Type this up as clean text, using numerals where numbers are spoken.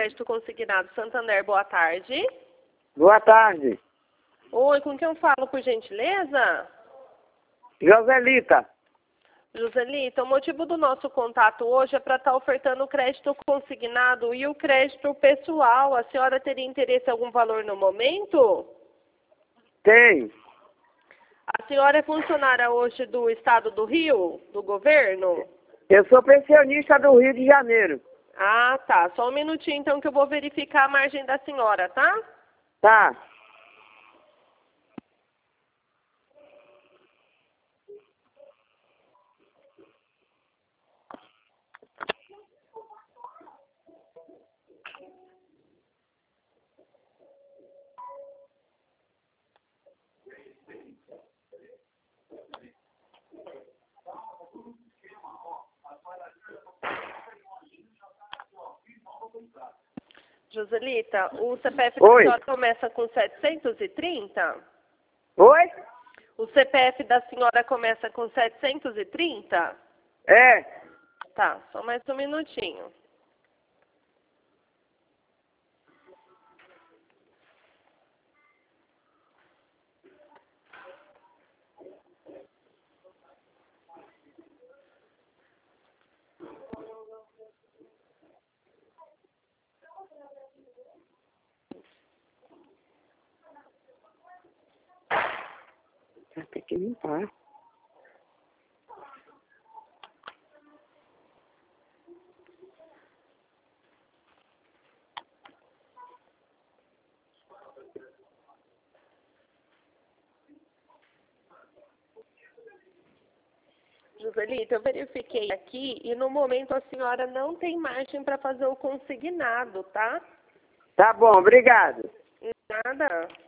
Crédito Consignado Santander, boa tarde. Boa tarde. Oi, com quem eu falo, por gentileza? Joselita. Joselita, o motivo do nosso contato hoje é para estar ofertando o crédito consignado e o crédito pessoal. A senhora teria interesse em algum valor no momento? Tem. A senhora é funcionária hoje do Estado do Rio, do governo? Eu sou pensionista do Rio de Janeiro. Ah, tá. Só um minutinho, então, que eu vou verificar a margem da senhora, tá? Tá. Joselita, o CPF da Oi. senhora começa com 730? Oi? O CPF da senhora começa com 730? É. Tá, só mais um minutinho. Tem que limpar. Joselita, eu verifiquei aqui e no momento a senhora não tem margem para fazer o consignado, tá? Tá bom, obrigado. Nada.